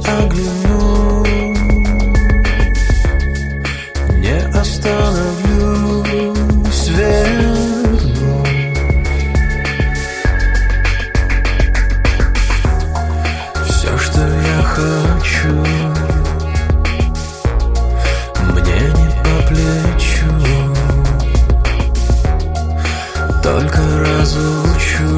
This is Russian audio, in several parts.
оглянусь, не остановлюсь, вернусь. Все, что я хочу, мне не по плечу, только разлучу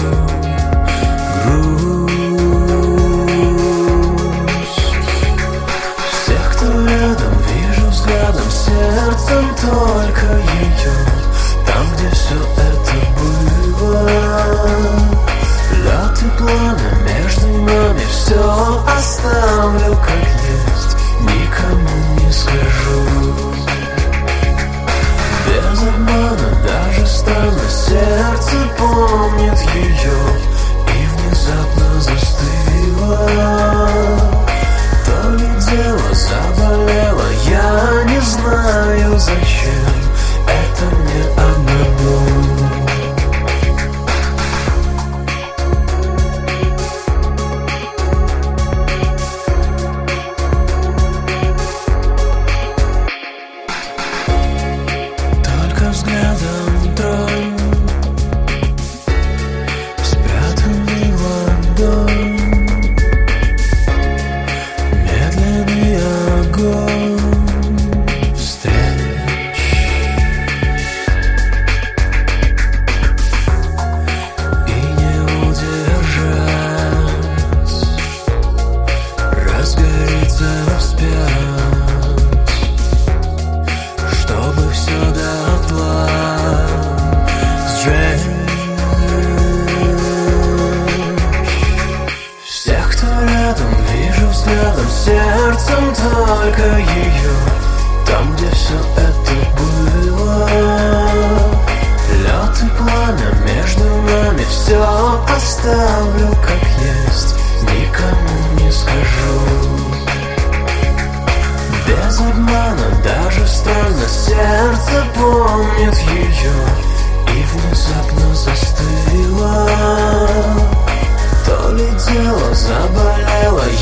грусть. Всех, кто рядом, вижу взглядом, сердцем только ее. Там, где все это было, лед и пламя между нами, все оставлю как есть, никому не скажу. Без обмана, даже странно, сердце помнит ее и внезапно застыло. То ли дело заболело, я не знаю зачем, это мне одному. Взглядом тронь спрятанный ладонь, медленный огонь встреч. И не удержать, разгорится вспять, чтобы все дотла сжечь. Всех, кто рядом, вижу взглядом, сердцем только ее. Там, где все это было, лед и пламя между нами, все оставлю как есть, никому не скажу. Без обмана, даже странно, сердце помнит ее и внезапно застыло. То ли дело заболело,